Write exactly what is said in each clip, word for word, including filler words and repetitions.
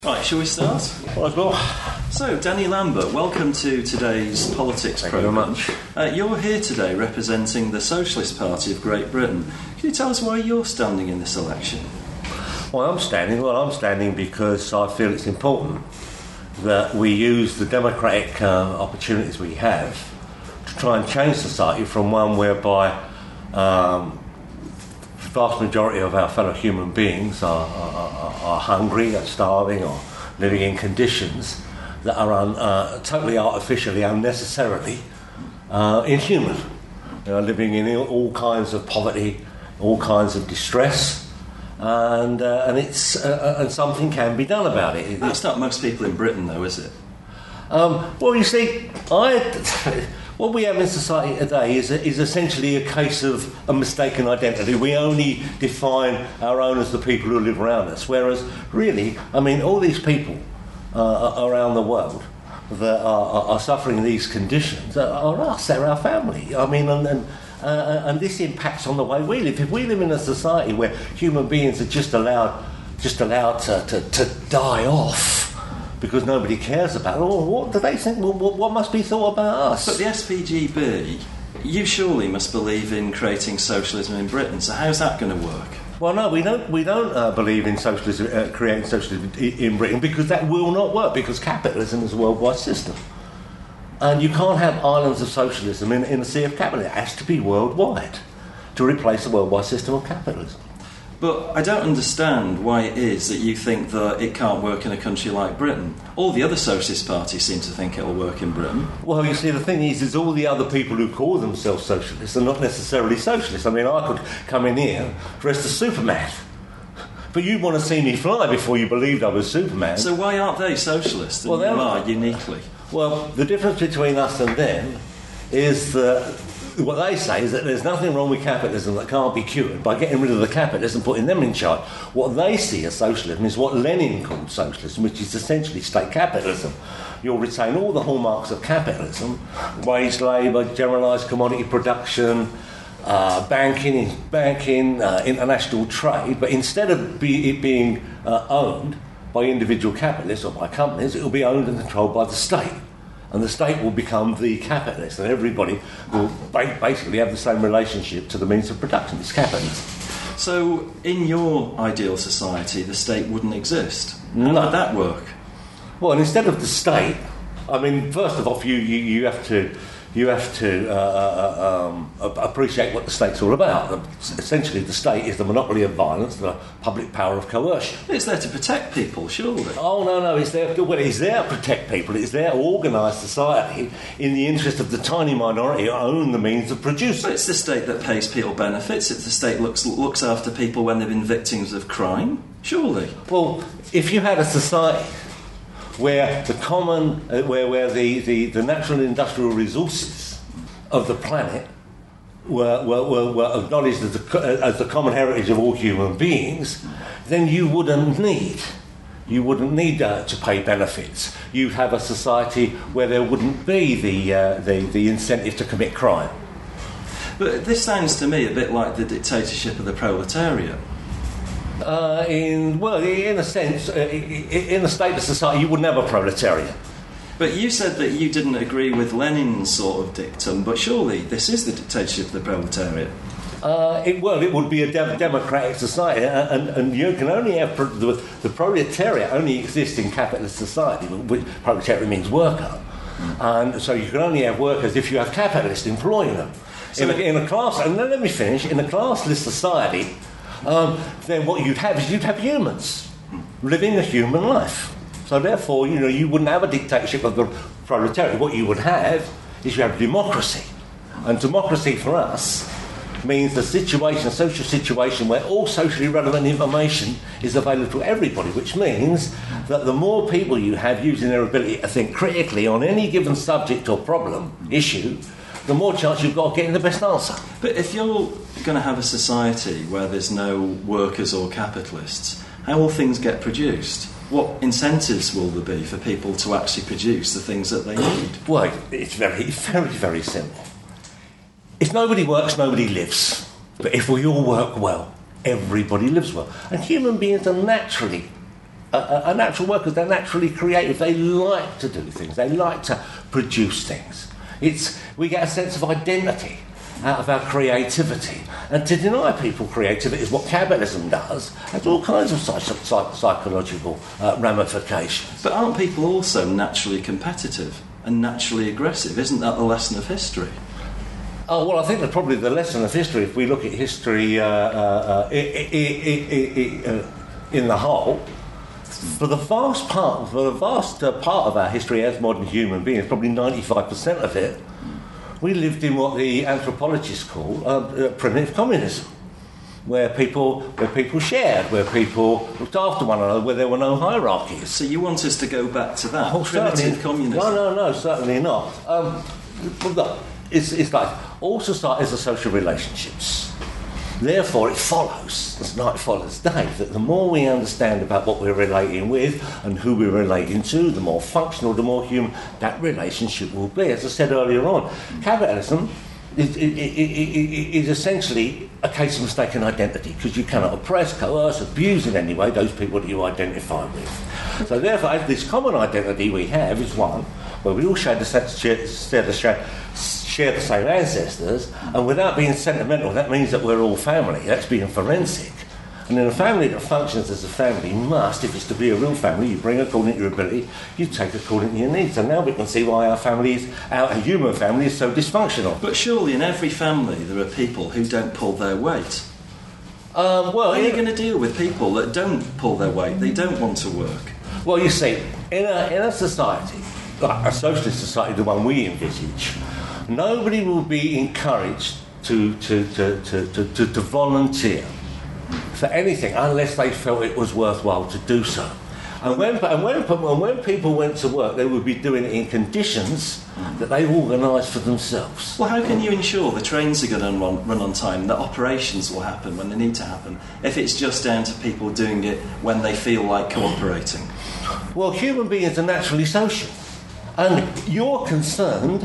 Right, shall we start? Right, well. So, Danny Lambert, welcome to today's politics Thank programme. you very much. Uh, you're here today representing the Socialist Party of Great Britain. Can you tell us why you're standing in this election? Well, I'm standing. Well, I'm standing because I feel it's important that we use the democratic uh, opportunities we have to try and change society from one whereby um, the vast majority of our fellow human beings are, are, are hungry, are starving, or living in conditions that are un, uh, totally artificially, unnecessarily uh, inhuman. They are living in all kinds of poverty, all kinds of distress, and uh, and it's uh, and something can be done about it. That's not most people in Britain, though, is it? Um, well, you see, I. What we have in society today is, is essentially a case of a mistaken identity. We only define our own as the people who live around us, whereas really, I mean, all these people uh, around the world that are, are suffering these conditions are us, they're our family. I mean, and, and, uh, and this impacts on the way we live. If we live in a society where human beings are just allowed, just allowed to, to, to die off, because nobody cares about it. Well, what do they think? Well, what must be thought about us? But the S P G B, you surely must believe in creating socialism in Britain, so how's that going to work? Well, no, we don't. We don't uh, believe in socialism, uh, creating socialism in Britain, because that will not work. Because capitalism is a worldwide system, and you can't have islands of socialism in, in a sea of capitalism. It has to be worldwide to replace the worldwide system of capitalism. But I don't understand why it is that you think that it can't work in a country like Britain. All the other socialist parties seem to think it'll work in Britain. Well, you see, the thing is, is all the other people who call themselves socialists are not necessarily socialists. I mean, I could come in here dressed as Superman, but you'd want to see me fly before you believed I was Superman. So why aren't they socialists and well, you are uniquely? Well, the difference between us and them is that what they say is that there's nothing wrong with capitalism that can't be cured by getting rid of the capitalists and putting them in charge. What they see as socialism is what Lenin called socialism, which is essentially state capitalism. You'll retain all the hallmarks of capitalism: wage labour, generalised commodity production, uh, banking, banking, uh, international trade. But instead of be, it being uh, owned by individual capitalists or by companies, it will be owned and controlled by the state. And the state will become the capitalist, and everybody will ba- basically have the same relationship to the means of production. It's capitalism. So, in your ideal society, the state wouldn't exist. How No. would that work? Well, and instead of the state, I mean, first of all, you you, you have to you have to uh, uh, um, appreciate what the state's all about. Essentially, the state is the monopoly of violence, the public power of coercion. It's there to protect people, surely. Oh, no, no, it's there, well, it's there to protect people. It's there to organise society in the interest of the tiny minority who own the means of producing. But it's the state that pays people benefits. It's the state that looks, looks after people when they've been victims of crime, surely. Well, if you had a society where the common, uh, where, where the, the, the natural and industrial resources of the planet were, were, were, were acknowledged as the, as the common heritage of all human beings, then you wouldn't need you wouldn't need uh, to pay benefits. You'd have a society where there wouldn't be the, uh, the, the incentive to commit crime. But this sounds to me a bit like the dictatorship of the proletariat. Uh, in well, in a sense, uh, in a state of society, you wouldn't have a proletariat. But you said that you didn't agree with Lenin's sort of dictum, but surely this is the dictatorship of the proletariat. Uh, it, well, it would be a de- democratic society, and, and you can only have pro- the, the proletariat only exists in capitalist society, which proletariat means worker, mm. and so you can only have workers if you have capitalists employing them. So in, a, in a class, and then let me finish. In a classless society, um, then what you'd have is you'd have humans living a human life. So therefore, you know, you wouldn't have a dictatorship of the proletariat. What you would have is you have democracy, and democracy for us means the situation, a social situation where all socially relevant information is available to everybody, which means that the more people you have using their ability to think critically on any given subject or problem, issue, the more chance you've got of getting the best answer. But if you're going to have a society where there's no workers or capitalists, how will things get produced? What incentives will there be for people to actually produce the things that they need? Well, it's very, very, very simple. If nobody works, nobody lives. But if we all work well, everybody lives well. And human beings are naturally are, are natural workers. They're naturally creative. They like to do things. They like to produce things. It's we get a sense of identity out of our creativity. And to deny people creativity is what capitalism does. Has all kinds of psych- psych- psychological uh, ramifications. But aren't people also naturally competitive and naturally aggressive? Isn't that the lesson of history? Oh, well, I think that probably the lesson of history, if we look at history uh, uh, uh, I- I- I- I- uh, in the whole, for the vast part, for the vast uh, part of our history as modern human beings, probably ninety-five percent of it, we lived in what the anthropologists call uh, uh, primitive communism, where people where people shared, where people looked after one another, where there were no hierarchies. So you want us to go back to that? Oh, primitive communism? No, no, no, certainly not. Um, well, look, it's, it's like all societies are social relationships. Therefore, it follows, as night follows day, that the more we understand about what we're relating with and who we're relating to, the more functional, the more human that relationship will be. As I said earlier on, capitalism is, is, is essentially a case of mistaken identity, because you cannot oppress, coerce, abuse in any way those people that you identify with. So therefore, this common identity we have is one where we all share the, share, share the share, share the same ancestors, and without being sentimental, that means that we're all family. That's being forensic. And in a family that functions as a family must, if it's to be a real family, you bring according to your ability, you take according to your needs. And now we can see why our families, our human family, is so dysfunctional. But surely in every family there are people who don't pull their weight. Um, well, How are you going to deal with people that don't pull their weight? They don't want to work. Well, you see, in a, in a society, like a socialist society, the one we envisage, nobody will be encouraged to, to, to, to, to, to, to volunteer for anything unless they felt it was worthwhile to do so. And when, and, when, and when people went to work, they would be doing it in conditions that they organised for themselves. Well, how can you ensure the trains are going to run, run on time, that operations will happen when they need to happen, if it's just down to people doing it when they feel like cooperating? Well, human beings are naturally social. And you're concerned...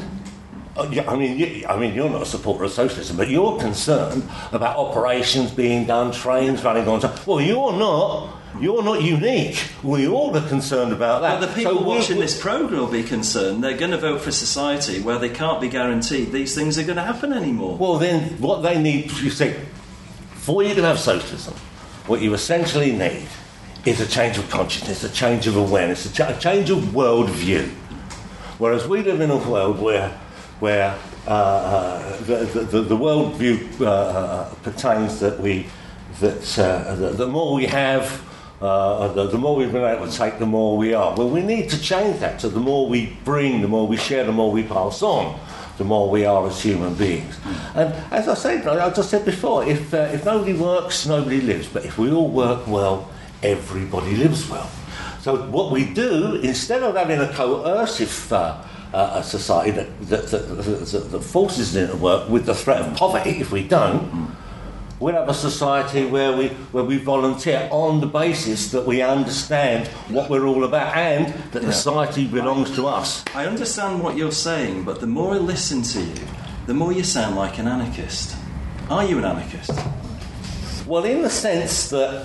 I mean, you, I mean, you're not a supporter of socialism, but you're concerned about operations being done, trains running on time. Well, you're not. You're not unique. We all are concerned about that. But the people so watching this programme will be concerned. They're going to vote for a society where they can't be guaranteed these things are going to happen anymore. Well, then, what they need, you see, for you to have socialism, what you essentially need is a change of consciousness, a change of awareness, a, ch- a change of worldview. Whereas we live in a world where where uh, uh, the, the, the worldview uh, uh, pertains that we that uh, the, the more we have, uh, the, the more we've been able to take, the more we are. Well, we need to change that. So the more we bring, the more we share, the more we pass on, the more we are as human beings. And as I said, as I said before, if uh, if nobody works, nobody lives. But if we all work well, everybody lives well. So what we do, instead of having a coercive uh, Uh, a society that, that, that, that, that forces it into work with the threat of poverty, if we don't, we'll have a society where we where we volunteer on the basis that we understand what we're all about and that yeah. society belongs to us. I understand what you're saying, but the more I listen to you, the more you sound like an anarchist. Are you an anarchist? Well, in the sense that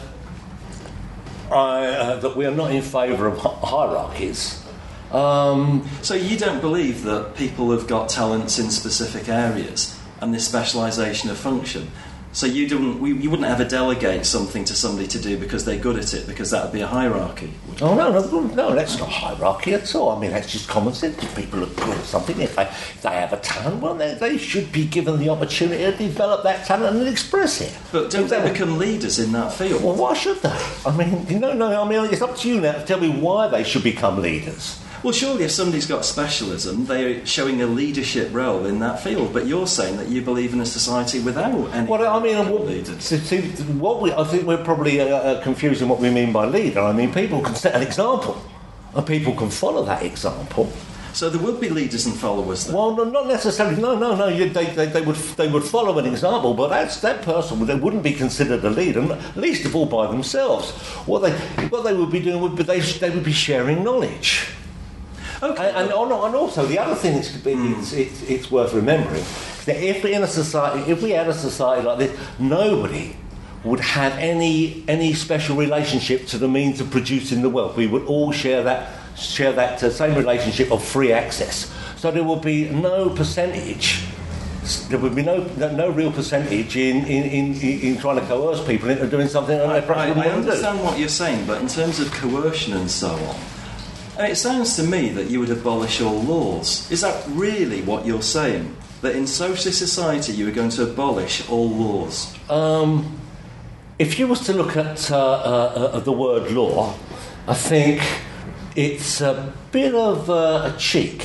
I, uh, that we are not in favour of hi- hierarchies. Um, so you don't believe that people have got talents in specific areas and this specialisation of function? So you don't, you wouldn't ever delegate something to somebody to do because they're good at it, because that would be a hierarchy? Oh, no, no, no, that's not hierarchy at all. I mean, that's just common sense. If people are good at something, if they, if they have a talent, well, they, they should be given the opportunity to develop that talent and express it. But don't they become leaders in that field? Well, why should they? I mean, you know, no, I mean, it's up to you now to tell me why they should become leaders. Well, surely if somebody's got specialism, they're showing a leadership role in that field. But you're saying that you believe in a society without any well, I mean, what, leaders. See, see, what we, I think we're probably uh, uh, confusing what we mean by leader. I mean, people can set an example, and people can follow that example. So there would be leaders and followers then? Well, no, not necessarily. No, no, no. You, they, they, they would they would follow an example, but that's that person. They wouldn't be considered a leader, least of all by themselves. What they what they would be doing would be they they would be sharing knowledge. Okay. And, and, and also, the other thing that's, it's, it's, it's worth remembering is that if in a society, if we had a society like this, nobody would have any any special relationship to the means of producing the wealth. We would all share that share that uh, same relationship of free access. So there would be no percentage. There would be no no, no real percentage in, in, in, in trying to coerce people into doing something that they perhaps wouldn't I want to do. understand what you're saying, but in terms of coercion and so on, and it sounds to me that you would abolish all laws. Is that really what you're saying? That in socialist society you were going to abolish all laws? Um, if you was to look at uh, uh, uh, the word law, I think it's a bit of uh, a cheek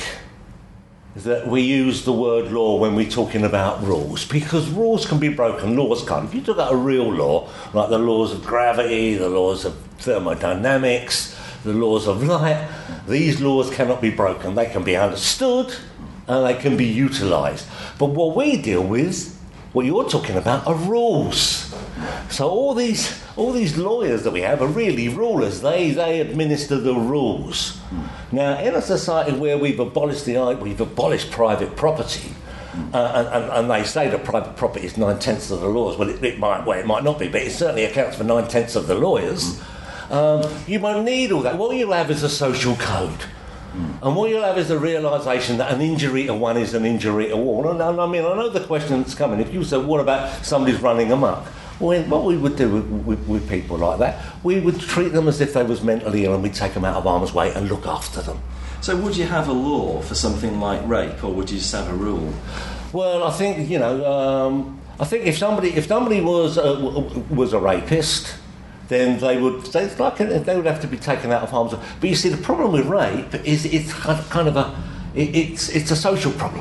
that we use the word law when we're talking about rules, because rules can be broken, laws can't. If you took out a real law, like the laws of gravity, the laws of thermodynamics, the laws of light, these laws cannot be broken. They can be understood and they can be utilised. But what we deal with, what you're talking about, are rules. So all these all these lawyers that we have are really rulers. They they administer the rules. Now, in a society where we've abolished the we've abolished private property, uh, and, and, and they say that private property is nine tenths of the laws. Well, it, it might well, it might not be, but it certainly accounts for nine tenths of the lawyers. Um, you won't need all that. What you'll have is a social code. And what you'll have is the realisation that an injury to one is an injury to all. And I mean, I know the question that's coming. If you say, what about somebody's running amok? Well, what we would do with, with, with people like that, we would treat them as if they was mentally ill and we'd take them out of harm's way and look after them. So would you have a law for something like rape, or would you just have a rule? Well, I think, you know, um, I think if somebody if somebody was a, was a rapist, then they would they, like, they would have to be taken out of harm's way. But you see, the problem with rape is it's kind of a it, it's it's a social problem,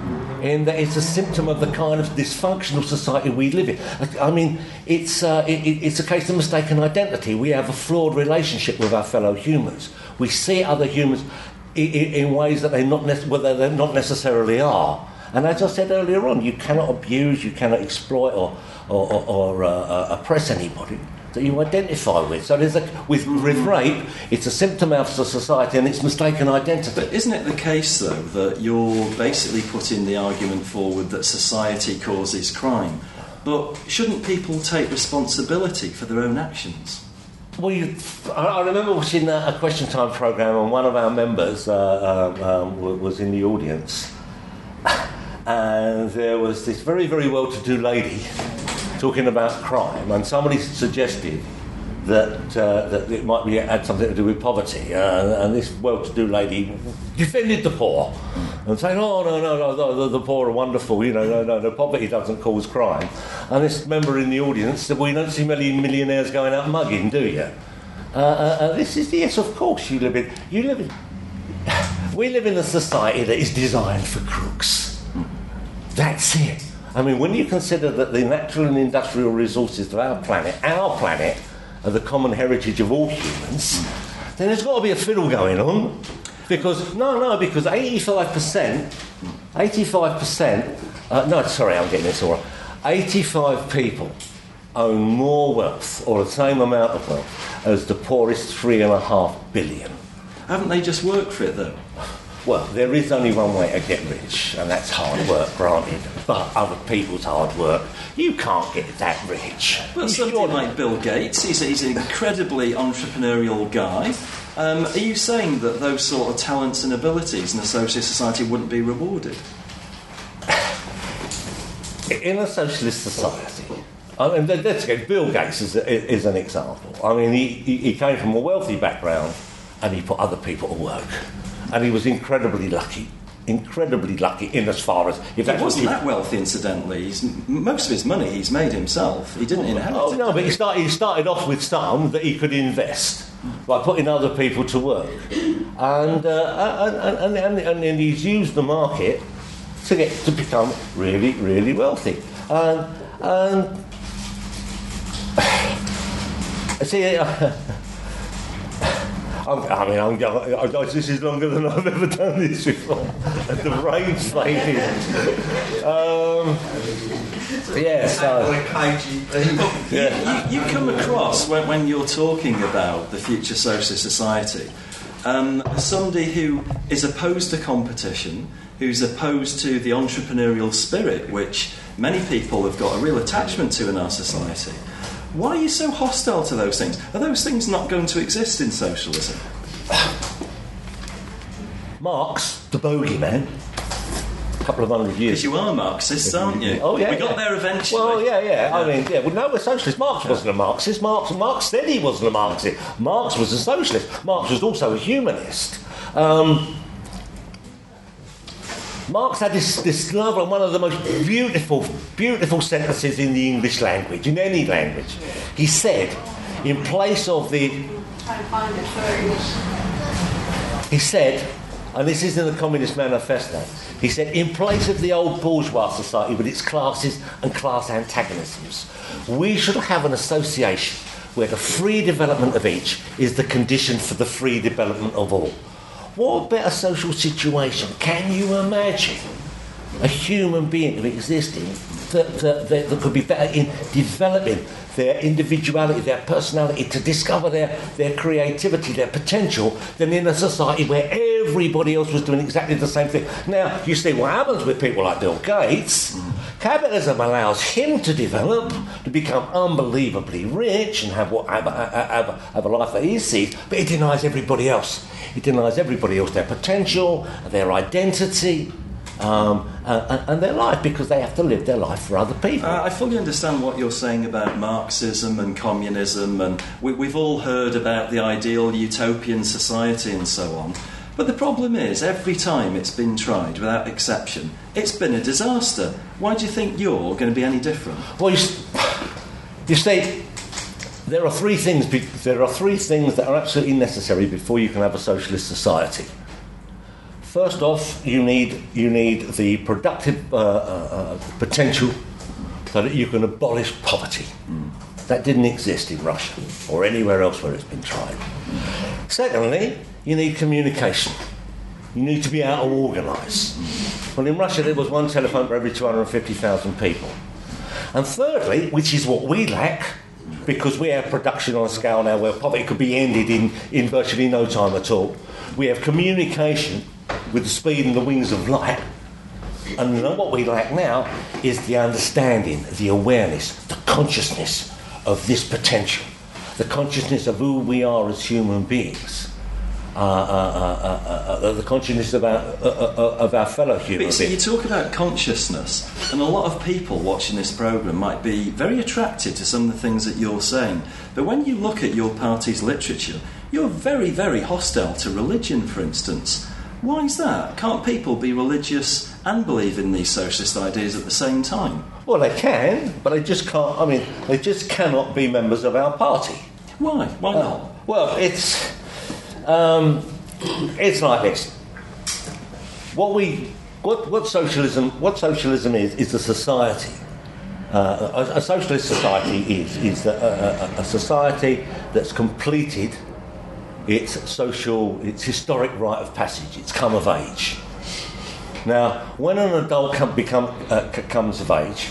in that it's a symptom of the kind of dysfunctional society we live in. I mean, it's uh, it, it's a case of mistaken identity. We have a flawed relationship with our fellow humans. We see other humans in, in ways that they not ne- well, they not necessarily are. And as I said earlier on, you cannot abuse, you cannot exploit or or, or, or uh, oppress anybody that you identify with. So there's a, with, with rape, it's a symptom of society and it's mistaken identity. But isn't it the case, though, that you're basically putting the argument forward that society causes crime? But shouldn't people take responsibility for their own actions? Well, you, I, I remember watching a, a Question Time programme, and one of our members uh, um, um, was in the audience, and there was this very, very well-to-do lady talking about crime, and somebody suggested that uh, that it might be had something to do with poverty, uh, and this well-to-do lady defended the poor and saying, "Oh no, no, no, the, the poor are wonderful. You know, no, no, no, poverty doesn't cause crime." And this member in the audience said, "Well, you don't see many millionaires going out mugging, do you?" Uh, uh, uh, this is yes, of course. You live in you live in. We live in a society that is designed for crooks. That's it. I mean, when you consider that the natural and industrial resources of our planet, our planet, are the common heritage of all humans, then there's got to be a fiddle going on. Because, no, no, because eighty-five percent, eighty-five percent, uh, no, sorry, I'm getting this all wrong. eighty-five people own more wealth, or the same amount of wealth, as the poorest three and a half billion. Haven't they just worked for it, though? Well, there is only one way to get rich, and that's hard work, granted. But other people's hard work, you can't get that rich. But somebody sure like Bill Gates, he's, he's an incredibly entrepreneurial guy. Um, are you saying that those sort of talents and abilities in a socialist society wouldn't be rewarded? In a socialist society, I mean, let's get Bill Gates is, is an example. I mean, he, he came from a wealthy background, and he put other people to work. And he was incredibly lucky, incredibly lucky in as far as... If he wasn't that wealthy, incidentally. He's, most of his money he's made himself. He didn't inherit oh, it. No, but he started, he started off with some that he could invest by putting other people to work. And, uh, and, and, and, and he's used the market to get to become really, really wealthy. And... and see... Uh, I'm, I mean, I'm, I, I, this is longer than I've ever done this before. The brain's fading. Um, yeah, so... Yeah. You, you come across, when, when you're talking about the future socialist society, um, somebody who is opposed to competition, who's opposed to the entrepreneurial spirit, which many people have got a real attachment to in our society. Why are you so hostile to those things? Are those things not going to exist in socialism? Marx, the bogeyman, a couple of hundred years. Because you are Marxists, aren't you? Oh, yeah. We got yeah. there eventually. Well, yeah, yeah, yeah. I mean, yeah. Well, no, we're socialists. Marx wasn't a Marxist. Marx, Marx said he wasn't a Marxist. Marx was a socialist. Marx was also a humanist. Um, Marx had this, this lovely, one of the most beautiful, beautiful sentences in the English language, in any language. He said, in place of the... He said, and this is in the Communist Manifesto, he said, in place of the old bourgeois society with its classes and class antagonisms, we should have an association where the free development of each is the condition for the free development of all. What better social situation can you imagine a human being to be existing that, that, that, that could be better in developing their individuality, their personality, to discover their, their creativity, their potential, than in a society where everybody else was doing exactly the same thing? Now, you see what happens with people like Bill Gates. Mm. Capitalism allows him to develop, to become unbelievably rich and have, what, have, have, have a life that he sees, but it denies everybody else. It denies everybody else their potential, their identity, um, and, and their life, because they have to live their life for other people. Uh, I fully understand what you're saying about Marxism and communism, and we, we've all heard about the ideal utopian society and so on. But the problem is, every time it's been tried, without exception, it's been a disaster. Why do you think you're going to be any different? Well, you, you see, there are three things. There are three things that are absolutely necessary before you can have a socialist society. First off, you need you need the productive uh, uh, potential so that you can abolish poverty. Mm. That didn't exist in Russia or anywhere else where it's been tried. Mm. Secondly, you need communication. You need to be able to organise. Well, in Russia there was one telephone for every two hundred fifty thousand people. And thirdly, which is what we lack, because we have production on a scale now where poverty could be ended in, in virtually no time at all. We have communication with the speed and the wings of light. And you know what we lack now is the understanding, the awareness, the consciousness of this potential, the consciousness of who we are as human beings. Uh, uh, uh, uh, uh, the consciousness of our, uh, uh, of our fellow human beings. So you talk about consciousness, and a lot of people watching this programme might be very attracted to some of the things that you're saying. But when you look at your party's literature, you're very, very hostile to religion, for instance. Why is that? Can't people be religious and believe in these socialist ideas at the same time? Well, they can, but they just can't. I mean, they just cannot be members of our party. Why? Why not? Uh, well, it's... Um, it's like this. What we, what, what socialism, what socialism is, is a society. Uh, a, a socialist society is is a, a, a society that's completed its social, its historic rite of passage. It's come of age. Now, when an adult come, become uh, comes of age,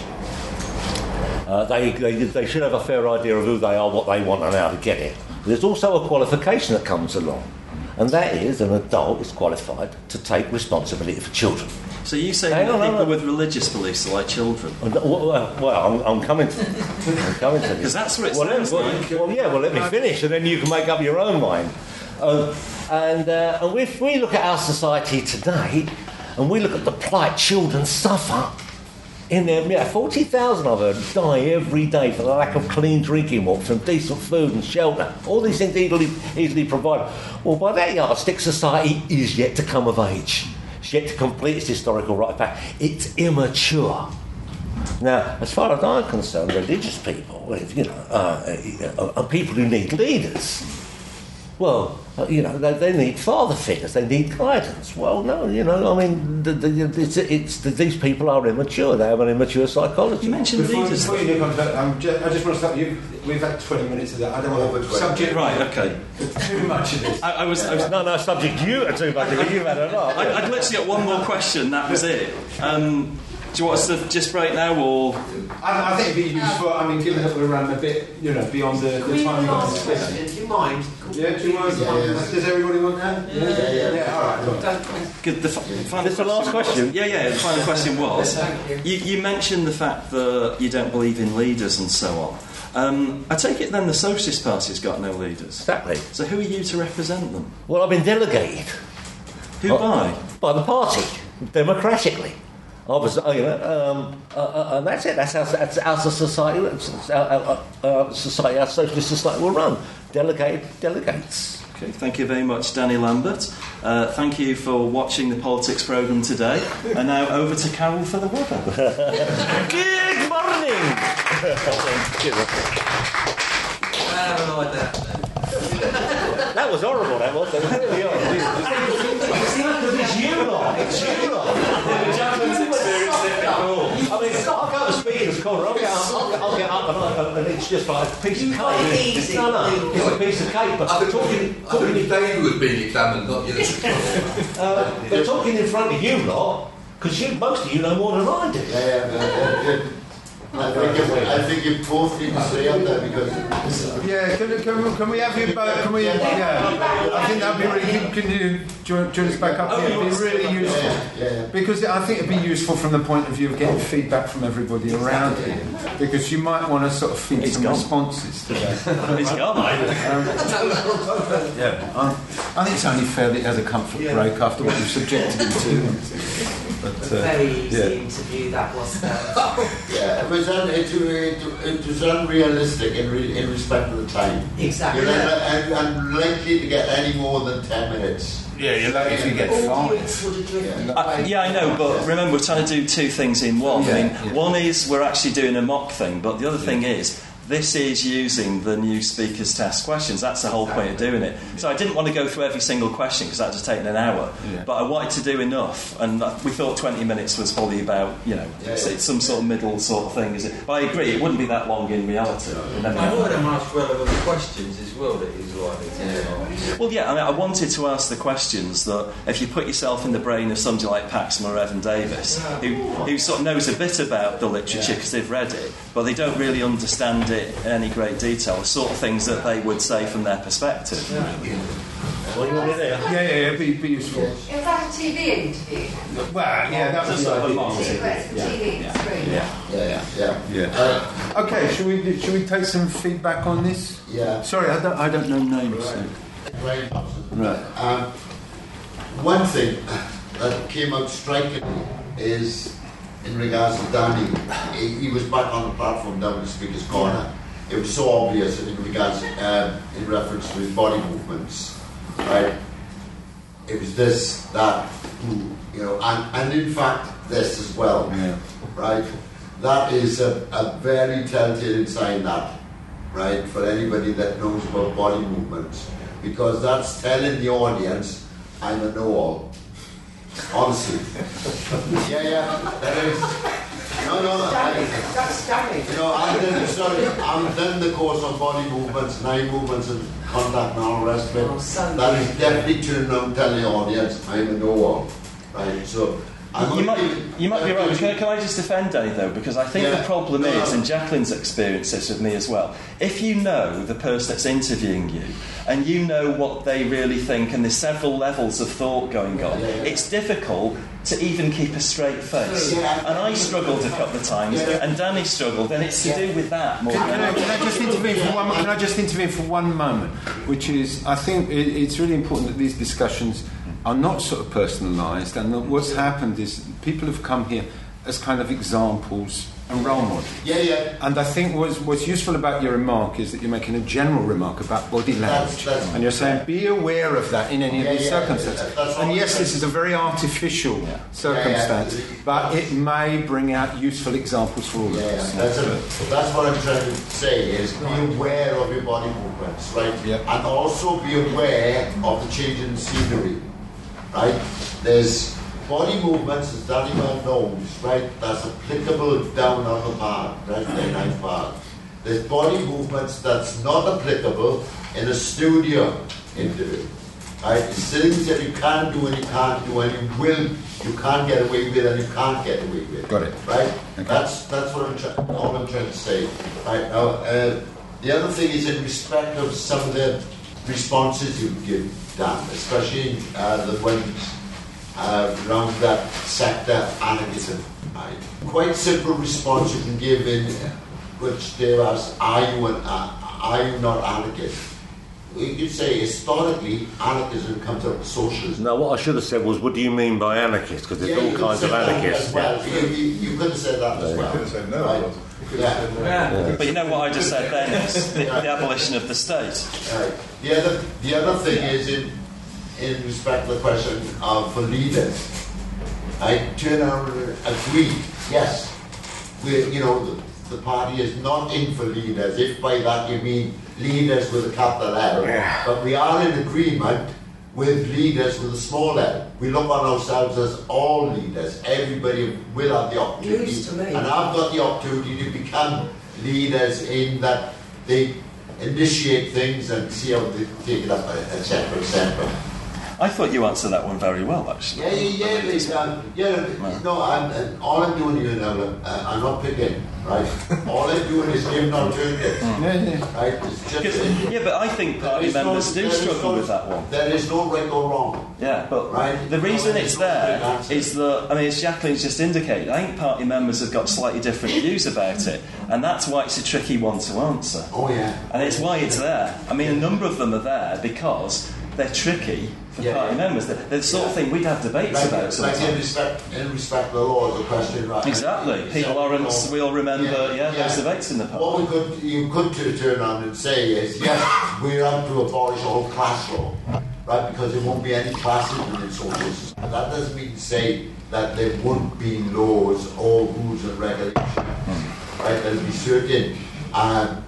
uh, they, they they should have a fair idea of who they are, what they want, and how to get it. There's also a qualification that comes along, and that is an adult is qualified to take responsibility for children. So you say that people no. with religious beliefs are like children? Well, well I'm, I'm coming to I'm coming to this. Because that's what it well, sounds well, like. Well, yeah, well, let me finish, and then you can make up your own mind. Uh, and, uh, and if we look at our society today, and we look at the plight children suffer, in there, yeah, forty thousand of them die every day for the lack of clean drinking water, from decent food and shelter. All these things easily, easily provided. Well, by that yardstick, society is yet to come of age. It's yet to complete its historical rite back. It's immature. Now, as far as I'm concerned, religious people, you know, uh, are people who need leaders. Well, uh, you know, they, they need father figures, they need guidance. Well, no, you know, I mean, the, the, it's, it's, the, these people are immature, they have an immature psychology. You mentioned before, leaders. Before you look on that, um, just, I just want to stop you. We've had twenty minutes of that. I don't want to subject. Right, okay. Too much of this. I, I, was, I was. No, no, subject you to too much of it, you've had a lot. I, I'd literally got one more question, that was it. Um, do you want us to just break now, or...? I, I think it'd be useful, I mean, given that we're running a bit, you know, beyond the, the time we've got to discuss it. Do you mind? Yeah, do you mind? Yeah, yeah. Does everybody want that? Yeah, yeah, yeah. Yeah, all right. Good. The final This is the last question? Yeah, yeah, the final question was, you, you mentioned the fact that you don't believe in leaders and so on. Um, I take it then the Socialist Party's got no leaders. Exactly. So who are you to represent them? Well, I've been delegated. Who by? By the party, democratically. I was, uh, you know, um, uh, uh, and that's it. That's how, that's how the society, uh, uh, uh, society, our socialist society will run. Delegated delegates. Okay, thank you very much, Danny Lambert. Uh, thank you for watching the politics programme today. And now over to Carol for the weather. Good morning. That was horrible. That was. That was really horrible. It's you lot. It's you lot. I mean, I'll go to Speaker's Corner. I'll get up. I'll get, I'll get up, and, I, and it's just like a piece of cake. No, no, it's a piece of cake. But I talking, I think David was being examined, not you. uh, They're talking in front of you lot because you, most of you know more than I do. Yeah, yeah, yeah, yeah. I think, if, I think you both need to stay up there because. Yeah, can, can, can we have you both? Can we? Yeah, I think that'd be really. Can you join, join us back up here? It'd be really useful. Yeah, yeah, yeah. Because I think it'd be useful from the point of view of getting feedback from everybody around here. Because you might want to sort of feed He's some gone. responses to that. He's gone. Um, yeah, um, I think it's only fair that he has a comfort break after what you've subjected him to. But, uh, very easy yeah. interview that was. Uh, Yeah, it was, un, it, it, it was unrealistic in, re, in respect of the time. Exactly. You're un, un, unlikely to get any more than ten minutes. Yeah, you're lucky if you get five. audience would have driven Yeah. Uh, yeah, I know, but remember, we're trying to do two things in one. Yeah, I mean, yeah. one is we're actually doing a mock thing, but the other thing is this is using the new speakers test questions. That's the whole point of doing it. So I didn't want to go through every single question because that would have taken an hour. Yeah. But I wanted to do enough, and we thought twenty minutes was probably about, you know, Yeah, it's, yeah. it's some sort of middle sort of thing, is it? But I agree, it wouldn't be that long in reality. You never I know. heard him ask relevant questions as well that he's likely to ask. Well, yeah, I mean, I wanted to ask the questions that if you put yourself in the brain of somebody like Paxman or Evan Davis, who, who sort of knows a bit about the literature because they've read it, but they don't really understand it in any great detail, the sort of things that they would say from their perspective. What do you want me there? Yeah, yeah, yeah, it'd be, be useful. Is that a T V interview? Well, yeah, that was Just sort of a the mock idea. thing. It's a Yeah. T V Yeah. screen. Yeah. Yeah, yeah, yeah. Yeah. Uh, Okay, should we should we take some feedback on this? yeah. Sorry, I don't I don't know names. So. Right. Right. Um, one thing that came out strikingly is in regards to Danny. He, he was back on the platform down in the Speaker's Corner. It was so obvious in regards, um, in reference to his body movements, right? It was this, that, who, you know, and, and in fact this as well, Yeah. right? That is a, a very telltale sign, that, right, for anybody that knows about body movements, because that's telling the audience I'm a know-all. Honestly. Yeah, yeah, that is. No, no, I, That's stunning. you know, I've done, sorry, I've done the course on body movements, eye movements and contact and all the rest of it. Oh, son. That is definitely turning around telling the audience I'm a know-all. Right, so I'm You might, only- you might be right, but can, can I just defend Danny though? Because I think Yeah. the problem No, is, no. and Jacqueline's experienced this with me as well, if you know the person that's interviewing you and you know what they really think and there's several levels of thought going on, Yeah, yeah. it's difficult to even keep a straight face. Yeah. And I struggled a couple of times, Yeah. and Danny struggled, and it's to do with that more Can, than can, I, anything. can I just intervene for one? Can I just intervene for one moment? Which is, I think it, it's really important that these discussions are not sort of personalised, and that what's happened is people have come here as kind of examples and role models. Yeah, yeah. And I think what's, what's useful about your remark is that you're making a general remark about body language, That's- that's- and you're saying be aware of that in any Yeah, of these yeah, circumstances. that's And all yes, I'm this is a very artificial Yeah. circumstance, Yeah, yeah. but it may bring out useful examples for all Yeah, of yeah. us. That's, a, that's what I'm trying to say, is be aware of your body movements, right? Yeah. And also be aware of the change in scenery, right? There's body movements, as Danny well knows, right? That's applicable down on the part, right? The ninth part. There's body movements that's not applicable in a studio interview. Right? It's things that you can do and you can't do, and you will, you can't get away with and you can't get away with. Got it. Right? Okay. That's that's what I'm trying. All I'm trying to say. Right now, uh, the other thing is in respect of some of the responses you give, Dan, especially uh, the ones uh, around that sector anarchism. Right? Quite simple response you can give in which they asked, are you, an, uh, are you not anarchist? You could say historically, anarchism comes out of socialism. No, what I should have said was, what do you mean by anarchist? Because there's Yeah, all you kinds could of say that anarchists. as well. You, you, you could have said that as We well. could have said no. Right. Right. Yeah. Yeah. But you know what I just said then is the, the abolition of the state. Right. The other, the other thing is in, in respect to the question of for leaders, I turn around and agree. Yes, we, you know, the, the party is not in for leaders. If by that you mean leaders with a capital L, Yeah. but we are in agreement with leaders with a small L. We look on ourselves as all leaders. Everybody will have the opportunity, News to me. and I've got the opportunity to become leaders in that they initiate things and see how they take it up, et cetera, et cetera. I thought you answered that one very well, actually. Yeah, yeah, yeah, it's, um, yeah. No, I'm, and all I'm doing here now, uh, I'm not picking, right? All I'm doing is giving alternatives, Yeah, yeah. right? It's just, Yeah, but I think there party is no- members do there is struggle no- with that one. There is no right or wrong. Yeah, but Right. the reason it's there Answer. is that, I mean, as Jacqueline's just indicated, I think party members have got slightly different views about it, and that's why it's a tricky one to answer. Oh yeah. And it's why it's there. I mean, a number of them are there because they're tricky for Yeah, party yeah. members. They're the sort of thing we'd have debates Like, about like in sometimes. respect, in respect to the law, the question, right? Exactly. Pete Lawrence, we all remember, yeah, those debates in the past. What we could, you could t- turn around and say is, yes, we have to abolish all class law, right? Because there won't be any classism in socialism. But that doesn't mean to say that there won't be laws or rules and regulations, right? There'll be certain, um,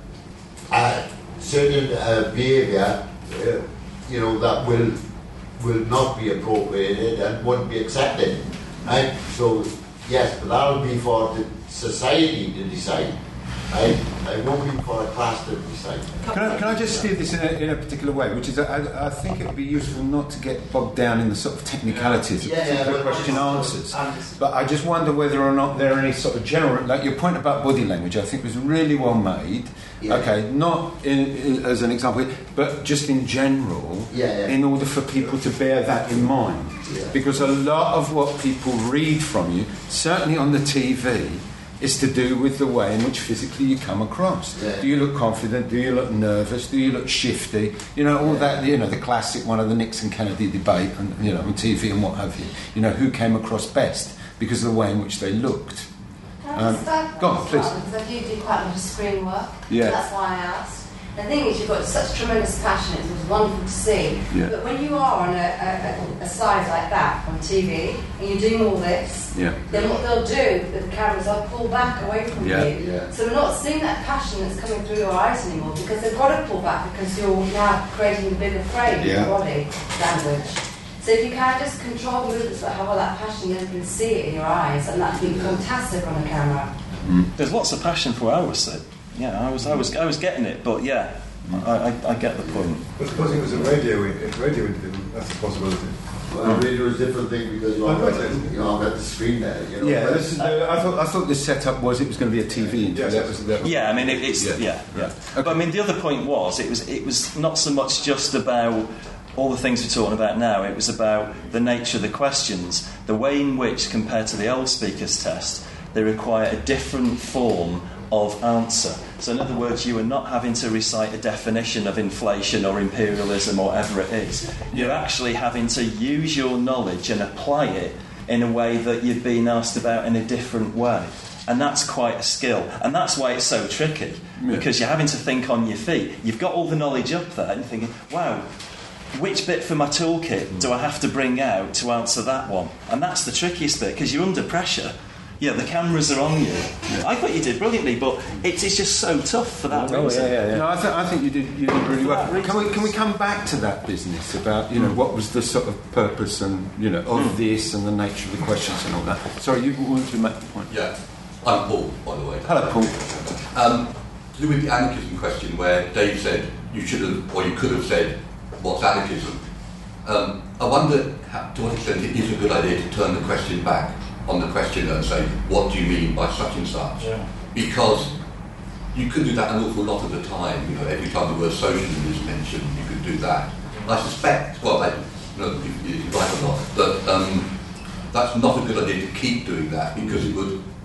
uh, certain uh, behaviour, uh, you know, that will will not be appropriated and won't be accepted, right? So, yes, but that'll be for the society to decide, right? It won't be for a class to decide. Can I, can I just steer this in a, in a particular way, which is that I, I think it would be useful not to get bogged down in the sort of technicalities of Yeah, yeah, particular but- question answers. Answers. But I just wonder whether or not there are any sort of general, like your point about body language, I think was really well made. Yeah. Okay, not in, in, as an example, but just in general, Yeah, yeah. in order for people to bear that in mind. Yeah. Because a lot of what people read from you, certainly on the T V, is to do with the way in which physically you come across. Yeah. Do you look confident? Do you look nervous? Do you look shifty? You know, all that, you know, the classic one of the Nixon-Kennedy debate, and, you know, on T V and what have you. You know, who came across best because of the way in which they looked. Can I Um, just add go on, one please. Because I do do quite a lot of screen work. Yeah. That's why I asked. The thing is, you've got such tremendous passion. It was wonderful to see. Yeah. But when you are on a, a, a size like that on T V and you're doing all this, Yeah. then what they'll do, the cameras will pull back away from Yeah. you. Yeah. So we're not seeing that passion that's coming through your eyes anymore because they've got to pull back because you're now creating a bigger frame Yeah. in your body language. So if you can just control the movements that have all that passion, you can see it in your eyes, and that'd be fantastic on a camera. There's lots of passion for what I was said. Yeah, I was, I was, I was getting it, but yeah, I, I, I get the point. But supposing it was a radio, a radio interview, that's a possibility. Well, radio is a different thing because you Oh, haven't right, got, you know, got the screen there. You know, Yeah, but- this is, uh, I thought I thought the setup was it was going to be a T V interview. Yes, That was, that was, Yeah, I mean, it, it's Yeah. yeah, yeah. But I mean, the other point was it was it was not so much just about all the things we're talking about now. It was about the nature of the questions, the way in which, compared to the old speakers test, they require a different form of answer. So, in other words, you are not having to recite a definition of inflation or imperialism or whatever it is. You're actually having to use your knowledge and apply it in a way that you've been asked about in a different way. And that's quite a skill. And that's why it's so tricky, because you're having to think on your feet. You've got all the knowledge up there and you're thinking, wow, which bit from my toolkit do I have to bring out to answer that one? And that's the trickiest bit, because you're under pressure. Yeah, the cameras are on you. Yeah. I thought you did brilliantly, but it is just so tough for that Oh, reason. yeah, yeah, yeah. No, I, th- I think you did you did really well. Can we can we come back to that business about you know what was the sort of purpose and you know of this and the nature of the questions and all that? Sorry, you wanted to make the point. Yeah, I'm Paul, by the way. Hello, Paul. Um, to do with the anarchism question, where Dave said you should have, or you could have said, what's anarchism? Um, I wonder how, to what extent it is a good idea to turn the question back on the questioner and say, what do you mean by such and such? Yeah. Because you could do that an awful lot of the time. You know, every time the word socialism is mentioned, you could do that. I suspect, well, I don't know if you're right or not, that um, that's not a good idea to keep doing that because it would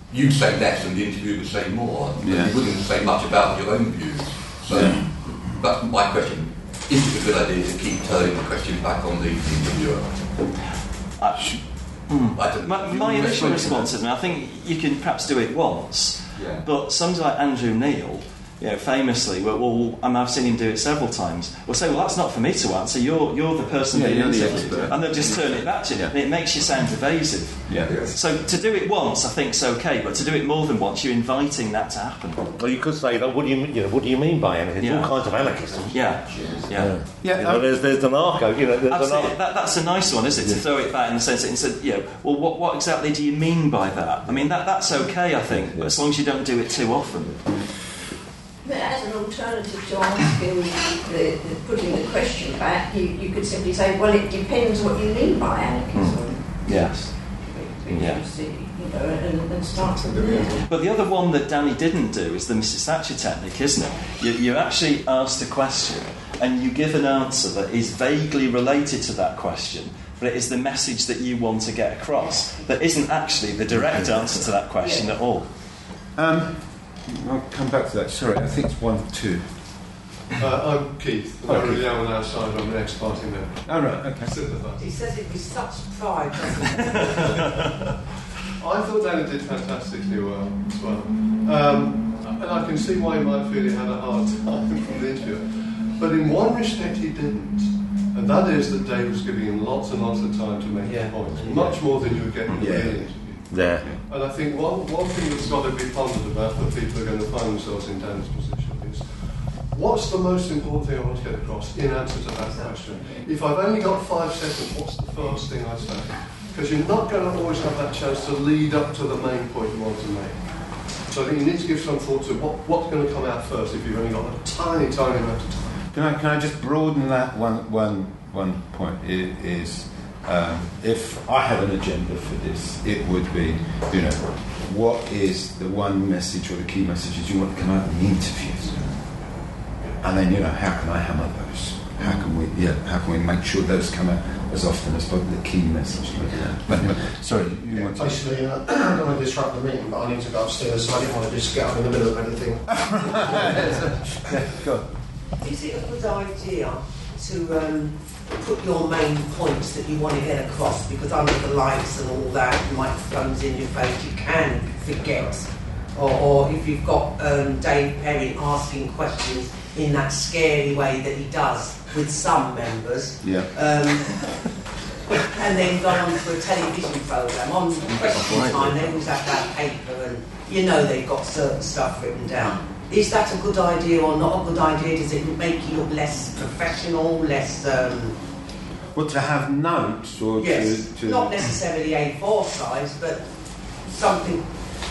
you'd say less and the interviewer would say more. Yeah. You wouldn't say much about your own views. So Yeah. that's my question. Is it a good idea to keep turning the question back on the interviewer? I, I don't my, know. my initial response is, I think you can perhaps do it once, Yeah. but somebody like Andrew Neil, you know, famously, well, well, and I've seen him do it several times, will say, well, that's not for me to answer, you're, you're the person Yeah, being you're the interviewed. expert. And they'll just turn it back to you. Yeah. And it makes you sound evasive. Yeah. So to do it once, I think is okay, but to do it more than once, you're inviting that to happen. Well, you could say that. What do you, you know? What do you mean by anarchism? Yeah. All kinds of anarchism. Yeah, yeah. Yeah, You know, um, there's there's anarcho. You know, there's Absolutely. anarcho. That, that's a nice one, isn't it? To throw it back in the sense that instead, you know, well, what, what exactly do you mean by that? I mean, that that's okay, I think, but as long as you don't do it too often. But as an alternative to asking the, the putting the question back, you, you could simply say, well, it depends what you mean by anarchism. Yes. Which Yeah. is, you know, and, and start from there. But the other one that Danny didn't do is the Missus Thatcher technique, isn't it? You, you actually asked a question and you give an answer that is vaguely related to that question, but it is the message that you want to get across that isn't actually the direct answer to that question Yeah. at all. Um, I'll come back to that. Sorry, I think it's one, two. Uh, I'm Keith. I'm Oh, not really Keith. on the outside. I'm an ex-party member. Oh, right, okay. Sympathise. He says it with such pride, doesn't he? I thought Danny did fantastically well as well. Um, and I can see why you might feel he had a hard time from the interview. But in one respect he didn't. And that is that Dave was giving him lots and lots of time to make Yeah. his points. Much more than you would get in Yeah. the interview. Yeah. And I think one, one thing that's got to be pondered about for people who are going to find themselves in Dan's position is what's the most important thing I want to get across in answer to that question? If I've only got five seconds, what's the first thing I say? Because you're not going to always have that chance to lead up to the main point you want to make. So I think you need to give some thought to what, what's going to come out first if you've only got a tiny, tiny amount of time. Can I, can I just broaden that one, one, one point? It is, um, if I have an agenda for this, it would be, you know, what is the one message or the key messages you want to come out in the interviews? And then, you know, how can I hammer those? How can we, yeah, how can we make sure those come out as often as possible, the key message? But, but, sorry, you Yeah, want to... basically, uh, I don't want to disrupt the meeting, but I need to go upstairs, so I didn't want to just get up in the middle of anything. Yeah, go on. Is it a good idea to um, put your main points that you want to get across? Because under the lights and all that, microphones in your face, you can forget. Or, or if you've got um, Dave Perry asking questions in that scary way that he does with some members, Yeah. um, and then go on to a television programme. On question time, they always have that paper and you know they've got certain stuff written down. Is that a good idea or not a good idea? Does it make you look less professional, less... Um, Well, to have notes or yes, to... to not necessarily A four size, but something...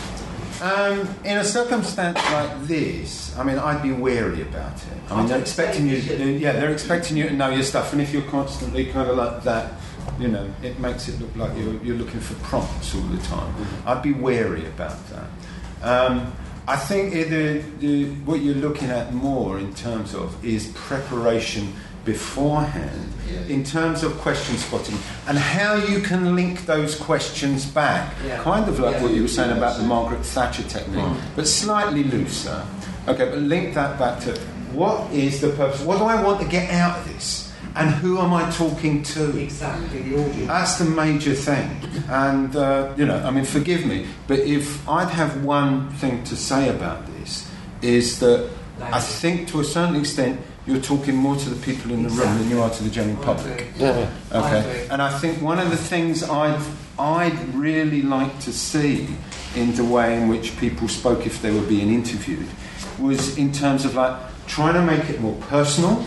Um, in a circumstance like this, I mean, I'd be wary about it. I mean, they're expecting you, yeah, they're expecting you to know your stuff, and if you're constantly kind of like that, you know, it makes it look like you're, you're looking for prompts all the time. I'd be wary about that. Um, I think it, the, the, what you're looking at more in terms of is preparation beforehand, in terms of question spotting and how you can link those questions back. Yeah. Kind of like Yeah. what you were saying about the Margaret Thatcher technique, Mm. but slightly looser. Okay, but link that back to what is the purpose? What do I want to get out of this? And who am I talking to? Exactly, the audience. That's the major thing. And, uh, you know, I mean, forgive me, but if I'd have one thing to say about this, is that I think to a certain extent you're talking more to the people in the room than you are to the general public. Yeah. Okay. And I think one of the things I'd, I'd really like to see in the way in which people spoke if they were being interviewed was in terms of like trying to make it more personal,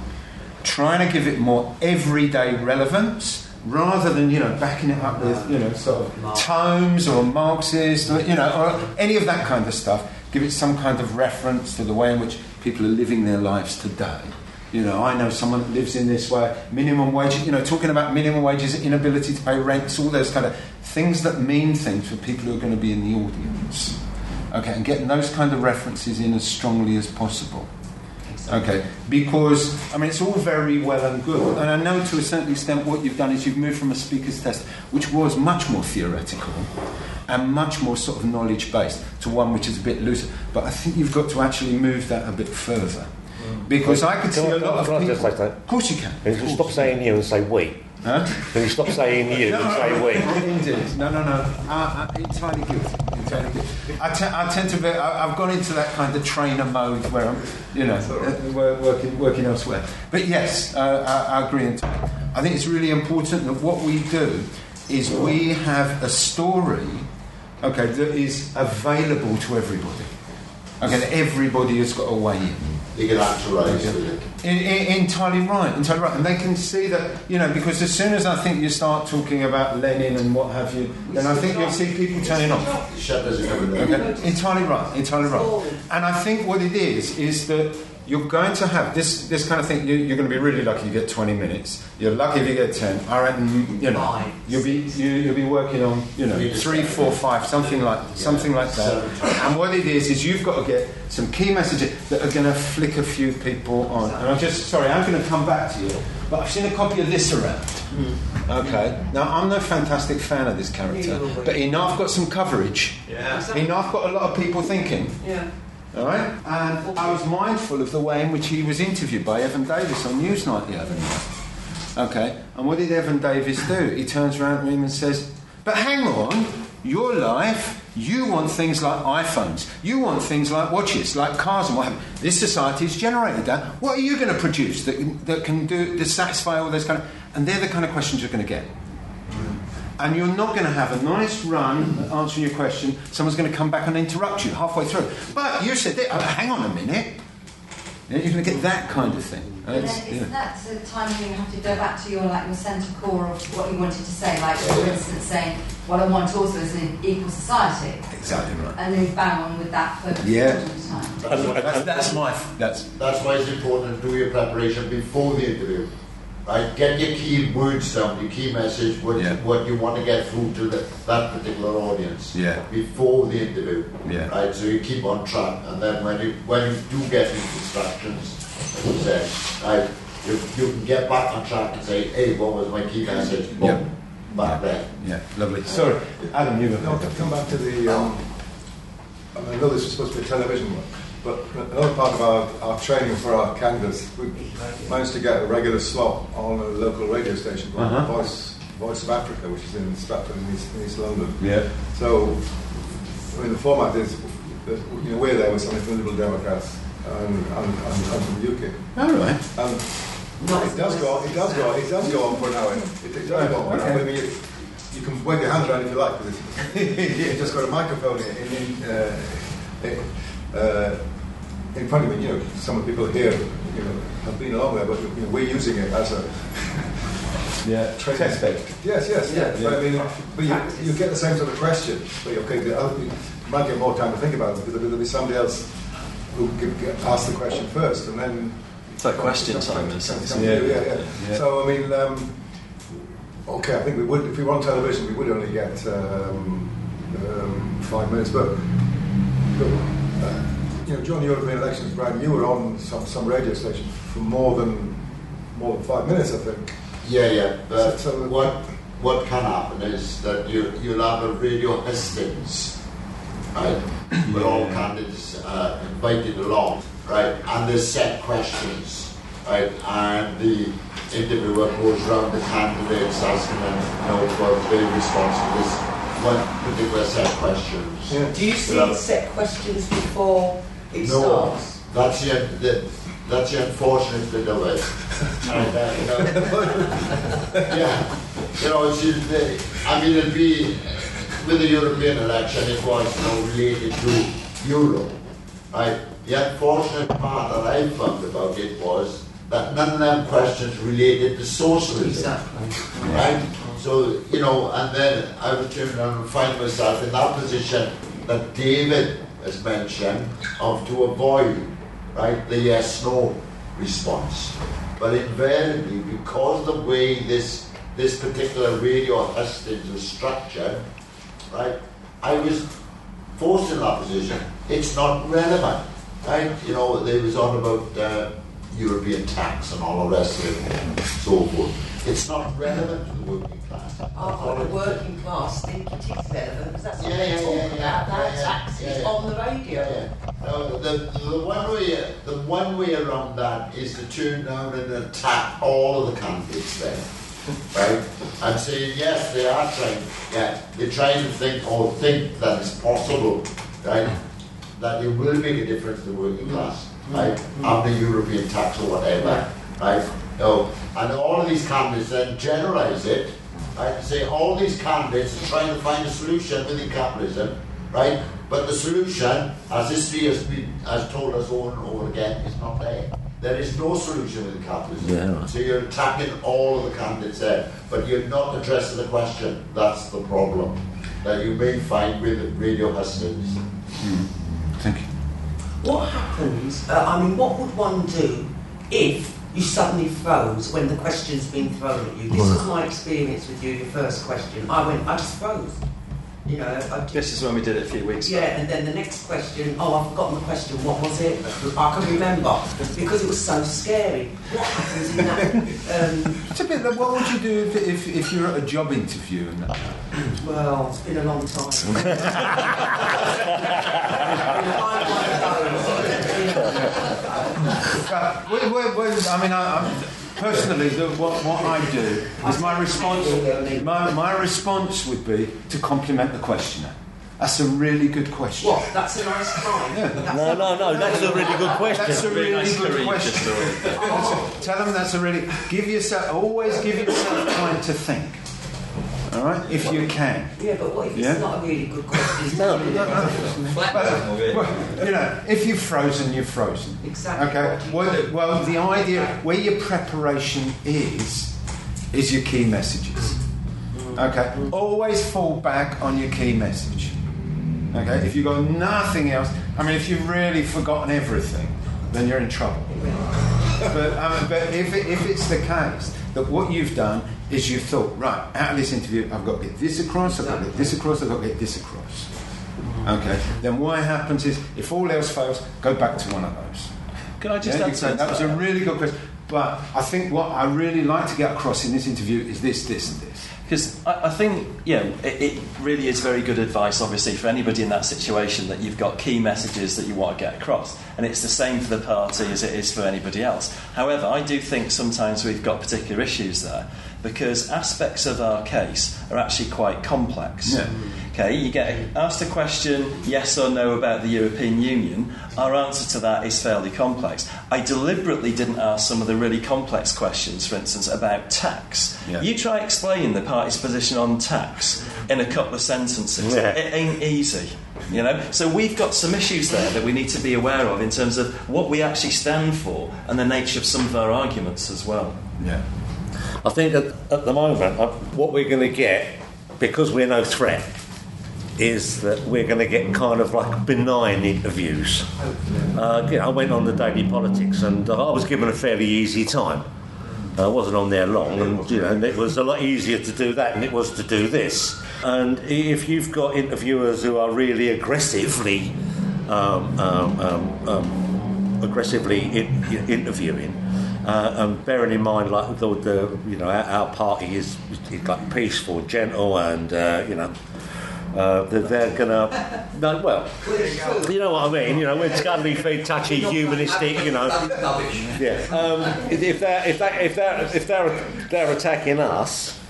trying to give it more everyday relevance, rather than, you know, backing it up with, you know, sort of tomes or Marxist, or, you know, or any of that kind of stuff. Give it some kind of reference to the way in which people are living their lives today. You know, I know someone that lives in this way, minimum wage, you know, talking about minimum wages, inability to pay rents, all those kind of things that mean things for people who are going to be in the audience. Okay, and getting those kind of references in as strongly as possible. Okay, because, I mean, it's all very well and good. And I know to a certain extent what you've done is you've moved from a speaker's test, which was much more theoretical, and much more sort of knowledge based to one which is a bit looser. But I think you've got to actually move that a bit further. Because I could see a lot of Can I people... just say that? Of course you can. Can you stop saying you and say we? Huh? Can you stop saying you and say we? Indeed. No, no, no. Uh, uh, entirely good. Entirely good. I, te- I tend to be... I, I've gone into that kind of trainer mode where I'm, you know, uh, working, working elsewhere. But yes, uh, I, I agree entirely. I think it's really important that what we do is we have a story, okay, that is available to everybody. Okay, that everybody has got a way in. They can actualise it. In, in, entirely right, entirely right. And they can see that, you know, because as soon as I think you start talking about Lenin and what have you, then I think you'll see people turning off. Shutters are coming down. Okay? Entirely right, entirely right. And I think what it is, is that you're going to have this this kind of thing. You, you're going to be really lucky you get twenty minutes. You're lucky if you get ten. I reckon, you know, you'll be you, you'll be working on, you know, three, four, five, something like something like that. And what it is is you've got to get some key messages that are going to flick a few people on. And I'm just sorry, I'm going to come back to you, but I've seen a copy of this around. Okay. Now I'm no fantastic fan of this character, but enough got some coverage. Yeah. Enough got a lot of people thinking. Yeah. All right, and I was mindful of the way in which he was interviewed by Evan Davis on Newsnight the other night. Okay, and what did Evan Davis do? He turns around to him and says, "But hang on, your life, you want things like iPhones, you want things like watches, like cars and what have you. This society has generated that. What are you going to produce that that can do that satisfy all those kind of?" And they're the kind of questions you're going to get. And you're not going to have a nice run at answering your question. Someone's going to come back and interrupt you halfway through. But you said, oh, hang on a minute. You're going to get that kind of thing. But then isn't yeah. that the time when you have to go back to your like your centre core of what you wanted to say? Like, for instance, saying, what I want also is an equal society. Exactly right. And then bang on with that for Yeah. the time. That's, what, That's, that's my... That's, that's why it's important to do your preparation before the interview. Right? Get your key words down, your key message, what, Yeah. you, what you want to get through to the, that particular audience Yeah. before the interview. Yeah. Right? So you keep on track, and then when you when you do get these distractions, as you said, right, you, you can get back on track and say, hey, what was my key message? Boom, Yeah. back there. Yeah, lovely. Sorry, Adam, you were... No, to come back to the. Um, I, mean, I know this is supposed to be a television one, but another part of our, our training for our candidates, we managed to get a regular slot on a local radio station called Uh-huh. Voice Voice of Africa, which is in Stratford in East, in East London. Yeah. So, I mean, the format is, that, you know, we're there with something from the Liberal Democrats and, and, and, and from the U K. All right. And it does go on, it does go on, it does go on for an hour. It, it does go on for an hour. I mean, you, you can wave your hand around if you like, because you've just got a microphone in, in, uh, in, uh, in front of me. You know, some of the people here, you know, have been along there, but you know, we're using it as a yeah test bed. Yes, yes, yeah. Yeah. But I mean, but you, you get the same sort of question. But okay, the other, you might get more time to think about it because there'll be somebody else who could get, ask the question first, and then. It's like question time in a sense. Yeah, yeah, yeah. yeah. So I mean, um, okay, I think we would, if we were on television, we would only get um, um, five minutes. But, but uh, you know, during the European elections, Brian, you were on some, some radio station for more than more than five minutes, I think. Yeah, yeah. But So- so- what what can happen is that you you'll have a radio hustings, right? With all candidates uh, invited along, right? And there's set questions, right? And the interviewer goes round the candidates asking them, you know, what their response to this one particular set of questions. Yeah. Do you see Without- set questions before it No, starts? that's the, the that's the unfortunate bit of it. And, uh, you know, yeah, you know, it's, uh, I mean, it'll be with the European election. It was, you know, related to Europe, right? The unfortunate part that I found about it was that none of them questions related to socialism, Exactly. right? So, you know, and then I would turn around and find myself in that position that David has mentioned of to avoid, right, the yes-no response. But invariably, because the way this this particular radio hustings was structured, right, I was forced in that position. It's not relevant, right? You know, they was on about uh, European tax and all the rest of it and so forth. It's not relevant to the working class. Oh, the working class think it is relevant because that's what Yeah, they yeah, talk yeah, about. yeah, That yeah, tax yeah, is yeah. on the radio. Yeah, yeah. No, the, the one way the one way around that is to turn down and attack all of the candidates then, right? And say yes, they are trying. Yeah, they're trying to think or think that it's possible, right? That it will make a difference to the working class, right? Under European tax or whatever, right? No, and all of these candidates then generalise it, right? And say all these candidates are trying to find a solution within capitalism, right? But the solution, as history has been has told us over and over again, is not there. There is no solution within capitalism. Yeah. So you're attacking all of the candidates there, but you're not addressing the question. That's the problem that you may find with Radio Hustings. Mm. Thank you. What happens, uh, I mean, what would one do if you suddenly froze when the question's been thrown at you? This was my experience with you, your first question. I went, I just froze. You know, I just, This is when we did it a few weeks ago. yeah, and then the next question, oh, I've forgotten the question, what was it? I can remember, because it was so scary. What happens in that? Um, It's a bit like, what would you do if, if, if you're at a job interview and that? well, it's been a long time. It's been one of those. But, well, well, well, I mean, I, I'm, personally, the, what, what I do is my response. My, my response would be to compliment the questioner. That's a really good question. What? That's a nice time. Yeah. That's No, no, no, that's a really good question. That's a really nice good career question. story. That's a- tell them that's a really. Give yourself. Always give yourself time to think. All right, if you can. Yeah, but what if it's Yeah? not a really good question? No, no, no. But, well, you know, if you've frozen, you're frozen. Exactly. Okay. Well, well, the idea where your preparation is is your key messages. Okay. Always fall back on your key message. Okay. If you've got nothing else, I mean, if you've really forgotten everything, then you're in trouble. But, um, but if, it, if it's the case that what you've done is you've thought, right, out of this interview, I've got to get this across, I've got to get this across, I've got to get this across. Okay, then what happens is, if all else fails, go back to one of those. Can I just Yeah, add you say, to that was a really good question. But I think what I really like to get across in this interview is this, this, and this. Because I, I think, yeah, it, it really is very good advice, obviously, for anybody in that situation, that you've got key messages that you want to get across. And it's the same for the party as it is for anybody else. However, I do think sometimes we've got particular issues there, because aspects of our case are actually quite complex. Yeah. Okay, you get asked a question, yes or no, about the European Union. Our answer to that is fairly complex. I deliberately didn't ask some of the really complex questions, for instance, about tax. Yeah. You try explaining the party's position on tax in a couple of sentences. Yeah. It ain't easy, you know. So we've got some issues there that we need to be aware of in terms of what we actually stand for and the nature of some of our arguments as well. Yeah. I think at, at the moment, uh, what we're going to get, because we're no threat, is that we're going to get kind of like benign interviews. Uh, you know, I went on the Daily Politics and uh, I was given a fairly easy time. I wasn't on there long, and you know, and it was a lot easier to do that than it was to do this. And if you've got interviewers who are really aggressively, um, um, um, um, aggressively in, in interviewing, uh, and bearing in mind, like the, the you know, our, our party is, is like peaceful, gentle, and uh, you know. Uh, that they're gonna no, well, you know what I mean. You know, we're cuddly, feet, touchy, humanistic. You know, yeah. Um, if they're if they if they're if they're they're attacking us,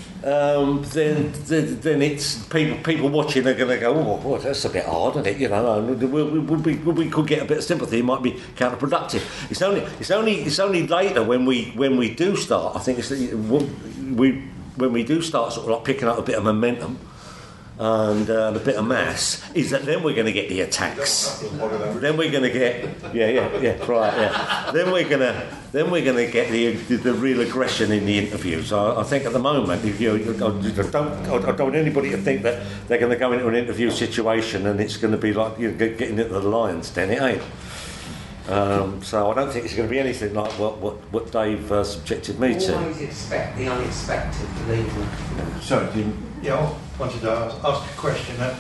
um, then, then then it's people people watching are going to go, oh, boy, that's a bit hard, isn't it? You know, and we, we, we, we could get a bit of sympathy. It might be counterproductive. It's only it's only it's only later when we when we do start. I think it's we when we do start sort of like picking up a bit of momentum. And uh, a bit of mass is that then we're going to get the attacks. Then we're going to get yeah yeah yeah right yeah. Then we're going to then we're going to get the, the the real aggression in the interviews. I, I think at the moment, if you I don't I don't want anybody to think that they're going to go into an interview situation and it's going to be like you know, getting into the lion's den. It ain't. Um, so I don't think it's going to be anything like what what, what Dave uh, subjected me to. Always expect the unexpected, believe me. Sorry, Jim. Yeah, I wanted to ask, ask a question that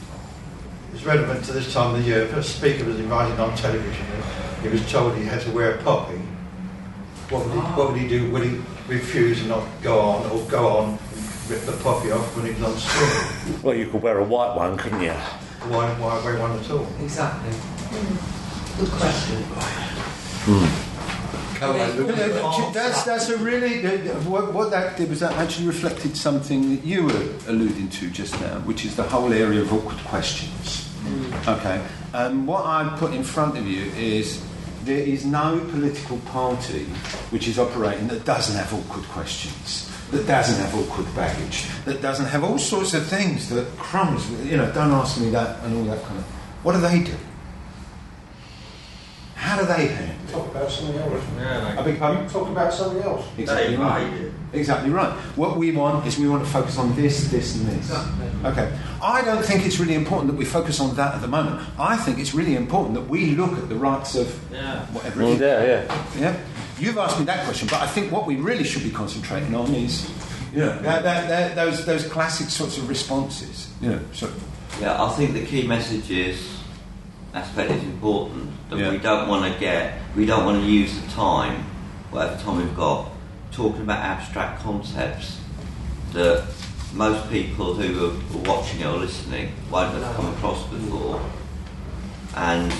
is relevant to this time of the year. If a speaker was invited on television and he was told he had to wear a poppy, what would he, what would he do? Would he refuse and not go on, or go on and rip the poppy off when he's on screen? Well, you could wear a white one, couldn't you? Why, why wear one at all? Exactly. Mm. Good question. Mm. That's, that's a really, what, what that did was that actually reflected something that you were alluding to just now, which is the whole area of awkward questions. Mm. Okay, and what I put in front of you is there is no political party which is operating that doesn't have awkward questions, that doesn't have awkward baggage, that doesn't have all sorts of things that crumbs, you know, don't ask me that and all that kind of. What do they do? How do they handle it? Talk about something else. Yeah, I beg pardon? Talk about something else. Exactly right. Exactly right. What we want is we want to focus on this, this and this. Okay. I don't think it's really important that we focus on that at the moment. I think it's really important that we look at the rights of yeah. whatever it is. Yeah, yeah. Yeah? You've asked me that question, but I think what we really should be concentrating on is you know, that, that, that, those, those classic sorts of responses. You know, so. Yeah, I think the key message is aspect is important, that yeah. we don't want to get, we don't want to use the time, whatever time we've got, talking about abstract concepts that most people who are watching it or listening won't have come across before, and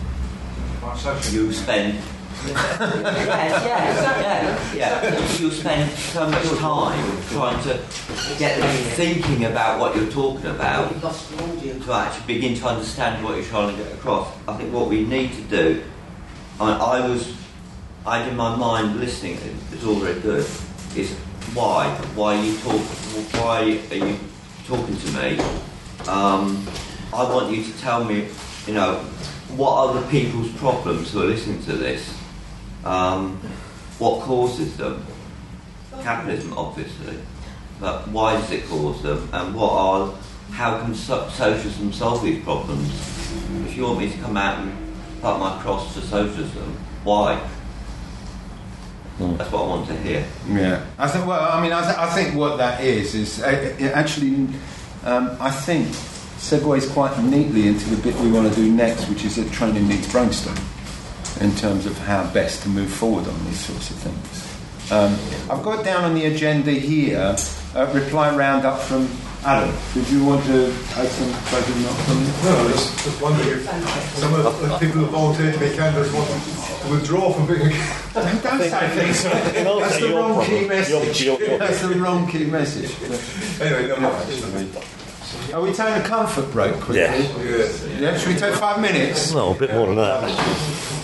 you spend yeah, yeah, yeah. You spend so much time trying to get them thinking about what you're talking about to actually begin to understand what you're trying to get across. I think what we need to do, I, I was, I had in my mind listening, it's all very good, is why? Why are you talking? Why are you talking to me? Um, I want you to tell me, you know, what are the people's problems who are listening to this? Um, what causes them? Capitalism, obviously, but why does it cause them? And what are? How can so- socialism solve these problems? If you want me to come out and put my cross to socialism, why? Mm. That's what I want to hear. Yeah, I think. Well, I mean, I, th- I think what that is is uh, it actually. Um, I think segues quite neatly into the bit we want to do next, which is that training needs brainstorm, in terms of how best to move forward on these sorts of things. Um, I've got down on the agenda here a reply roundup from Adam. Did you want to add some closing notes on this? No, I was just wondering if some of the people who volunteered to be candidates want to withdraw from being a Don't, don't say things like that. That's the wrong key message. That's the wrong key message. Anyway, no, no. Are we taking a comfort break quickly? Yeah. Yeah, should we take five minutes? No, a bit more than that.